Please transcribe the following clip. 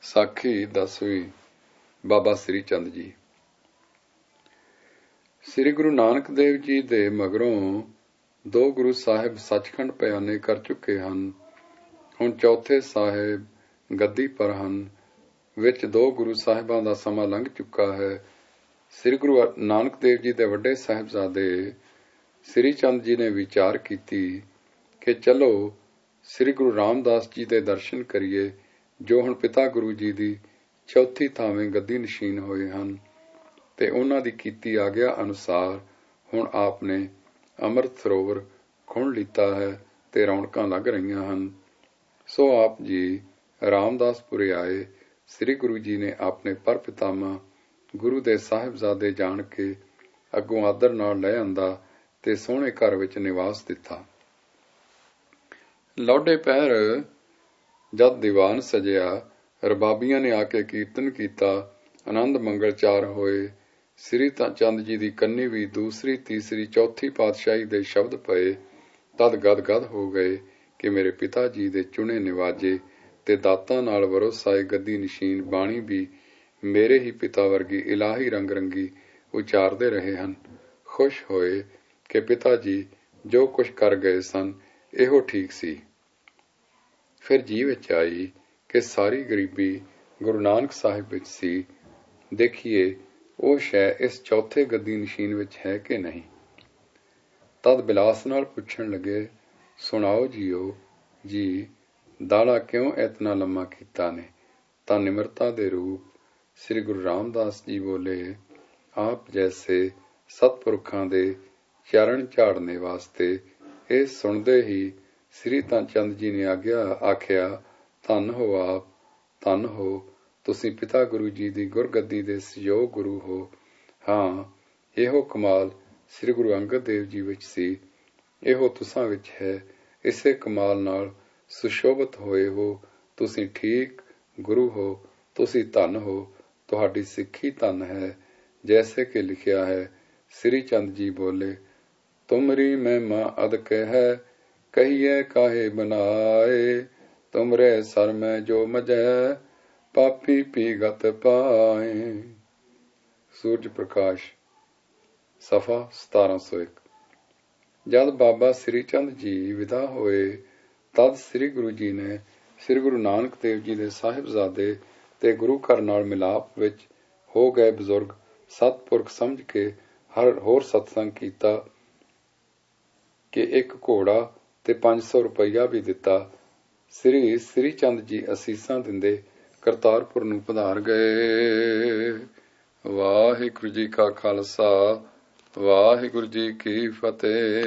ਸਾਖੀ 10ਵੀਂ। ਬਾਬਾ ਸ੍ਰੀ ਚੰਦ ਜੀ। ਸ੍ਰੀ ਗੁਰੂ ਨਾਨਕ ਦੇਵ ਜੀ ਦੇ ਮਗਰੋਂ ਦੋ ਗੁਰੂ ਸਾਹਿਬ ਸੱਚਖੰਡ ਪਿਆਨੇ ਕਰ ਚੁੱਕੇ ਹਨ। ਹੁਣ ਚੌਥੇ ਸਾਹਿਬ ਗੱਦੀ ਪਰ ਹਨ। ਵਿੱਚ ਦੋ ਗੁਰੂ ਸਾਹਿਬਾਂ ਦਾ ਸਮਾਂ ਲੰਘ ਚੁੱਕਾ ਹੈ। ਸ੍ਰੀ ਗੁਰੂ ਨਾਨਕ ਦੇਵ ਜੀ ਦੇ ਵੱਡੇ ਸਾਹਿਬਜ਼ਾਦੇ ਸ੍ਰੀ ਚੰਦ ਜੀ ਨੇ ਵਿਚਾਰ ਕੀਤੀ ਕਿ ਚਲੋ ਸ੍ਰੀ ਗੁਰੂ ਰਾਮਦਾਸ ਜੀ ਦੇ ਦਰਸ਼ਨ ਕਰੀਏ, ਜੋ ਹੁਣ ਪਿਤਾ ਗੁਰੂ ਜੀ ਦੀ ਚੌਥੀ ਥਾਵੇਂ ਗੱਦੀ ਨਸ਼ੀਨ ਹੋਏ ਹਨ। ਤੇ ਉਹਨਾਂ ਦੀ ਕੀਤੀ ਆਗਿਆ ਅਨੁਸਾਰ ਹੁਣ ਆਪ ਨੇ ਅੰਮ੍ਰਿਤ ਸਰੋਵਰ ਖੁਣ ਲਿੱਤਾ ਹੈ ਤੇ ਰੌਣਕਾਂ ਲੱਗ ਰਹੀਆਂ ਹਨ। ਸੋ ਆਪ ਜੀ ਰਾਮਦਾਸਪੁਰੇ ਆਏ। ਸ੍ਰੀ ਗੁਰੂ ਜੀ ਨੇ ਆਪਣੇ ਪਰ ਪਿਤਾਮਾ ਗੁਰੂ ਦੇ ਸਾਹਿਬਜ਼ਾਦੇ ਜਾਣ ਕੇ ਅੱਗੋਂ ਆਦਰ ਨਾਲ ਲੈ ਆਂਦਾ ਤੇ ਸੋਹਣੇ ਘਰ ਵਿੱਚ ਨਿਵਾਸ ਦਿੱਤਾ। ਲੌਡੇ ਪਹਿਰ ਜਦ ਦੀਵਾਨ ਸਜਿਆ, ਰਬਾਬੀਆਂ ਨੇ ਆ ਕੇ ਕੀਰਤਨ ਕੀਤਾ, ਆਨੰਦ ਮੰਗਲ ਚਾਰ ਹੋਏ। ਸ੍ਰੀ ਚੰਦ ਜੀ ਦੀ ਕੰਨੀ ਵੀ ਦੂਸਰੀ, ਤੀਸਰੀ, ਚੌਥੀ ਪਾਤਸ਼ਾਹੀ ਦੇ ਸ਼ਬਦ ਪਏ। ਤਦ ਗਦ ਹੋ ਗਏ ਕਿ ਮੇਰੇ ਪਿਤਾ ਜੀ ਦੇ ਚੁਣੇ ਨਿਵਾਜੇ ਤੇ ਦਾਤਾਂ ਨਾਲ ਵਰੋਸਾਏ ਗੱਦੀ ਨਸ਼ੀਨ ਬਾਣੀ ਵੀ ਮੇਰੇ ਹੀ ਪਿਤਾ ਵਰਗੀ ਇਲਾਹੀ ਰੰਗ ਰੰਗੀ ਉਚਾਰਦੇ ਰਹੇ ਹਨ। ਖੁਸ਼ ਹੋਏ ਕਿ ਪਿਤਾ ਜੀ ਜੋ ਕੁਝ ਕਰ ਗਏ ਸਨ ਇਹੋ ਠੀਕ ਸੀ। ਫਿਰ ਜੀ ਵਿੱਚ ਆਈ ਕਿ ਸਾਰੀ ਗਰੀਬੀ ਗੁਰੂ ਨਾਨਕ ਸਾਹਿਬ ਵਿੱਚ ਸੀ। ਦੇਖੀਏ ਉਹ ਸ਼ੈ ਇਸ ਚੌਥੇ ਗੱਦੀ ਨਸ਼ੀਨ ਵਿੱਚ ਹੈ ਕਿ ਨਹੀਂ। ਤਦ ਬਿਲਾਸ ਨਾਲ ਪੁੱਛਣ ਲੱਗੇ, ਸੁਣਾਓ ਜੀਓ ਜੀ, ਦਾਲਾ ਕਿਉਂ ਇਤਨਾ ਲੰਮਾ ਕੀਤਾ ਨੇ। ਤਾਂ ਨਿਮਰਤਾ ਦੇ ਰੂਪ ਸ੍ਰੀ ਗੁਰੂ ਰਾਮਦਾਸ ਜੀ ਬੋਲੇ, ਆਪ ਜੈਸੇ ਸਤਪੁਰਖਾਂ ਦੇ ਚਰਨ ਝਾੜਨੇ ਵਾਸਤੇ। ਇਹ ਸੁਣਦੇ ਹੀ ਸ੍ਰੀ ਚੰਦ ਜੀ ਨੇ ਆਖਿਆ, ਧੰਨ ਹੋ ਆਪ, ਧੰਨ ਹੋ, ਤੁਸੀਂ ਪਿਤਾ ਗੁਰੂ ਜੀ ਦੀ ਗੁਰਗੱਦੀ ਦੇ ਸਯੋਗ ਗੁਰੂ ਹੋ। ਹਾਂ, ਇਹੋ ਕਮਾਲ ਸ੍ਰੀ ਗੁਰੂ ਅੰਗਦ ਦੇਵ ਜੀ ਵਿੱਚ ਸੀ, ਇਹੋ ਤੁਸਾਂ ਵਿੱਚ ਹੈ। ਇਸੇ ਕਮਾਲ ਨਾਲ ਸੁਸ਼ੋਭਿਤ ਹੋਏ ਹੋ। ਤੁਸੀਂ ਠੀਕ ਗੁਰੂ ਹੋ, ਤੁਸੀਂ ਧੰਨ ਹੋ, ਤੁਹਾਡੀ ਸਿੱਖੀ ਧੰਨ ਹੈ। ਜੈਸੇ ਕਿ ਲਿਖਿਆ ਹੈ, ਸ੍ਰੀ ਚੰਦ ਜੀ ਬੋਲੇ, ਤੁਮਰੀ ਮਹਿਮਾ ਅਦਕ ਹੈ, ਕਹੀਏ ਕਾਹੇ ਬਨਾਏ। ਤੁਮਰੇ ਸਰ ਮੈਂ ਜੋ ਮਜੈ, ਪਾਪੀ ਪੀਗਤ ਪਾਏ। ਸੂਰਜ ਪ੍ਰਕਾਸ਼, ਸਫਾ 1701। ਜਦ ਬਾਬਾ ਸ੍ਰੀ ਚੰਦ ਜੀ ਵਿਦਾ ਹੋਏ, ਤਦ ਸ੍ਰੀ ਗੁਰੂ ਜੀ ਨੇ ਸ੍ਰੀ ਗੁਰੂ ਨਾਨਕ ਦੇਵ ਜੀ ਦੇ ਸਾਹਿਬਜ਼ਾਦੇ ਤੇ ਗੁਰੂ ਘਰ ਨਾਲ ਮਿਲਾਪ ਵਿੱਚ ਹੋ ਗਏ ਬਜ਼ੁਰਗ ਸਤਪੁਰਖ ਸਮਝ ਕੇ ਹੋਰ ਸਤਸੰਗ ਕੀਤਾ ਕਿ ਇੱਕ ਘੋੜਾ ਤੇ 500 ਰੁਪਈਆ ਵੀ ਦਿੱਤਾ। ਸ੍ਰੀ ਚੰਦ ਜੀ ਅਸੀਸਾਂ ਦਿੰਦੇ ਕਰਤਾਰਪੁਰ ਨੂੰ ਪਧਾਰ ਗਏ। ਵਾਹਿਗੁਰੂ ਜੀ ਕਾ ਖਾਲਸਾ, ਵਾਹਿਗੁਰੂ ਜੀ ਕੀ ਫਤਿਹ।